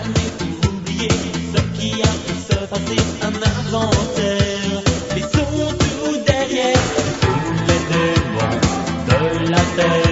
jamais pour oublier ce qui a pu se passer, un inventaire. Laissons tout derrière, tous les démons de la terre.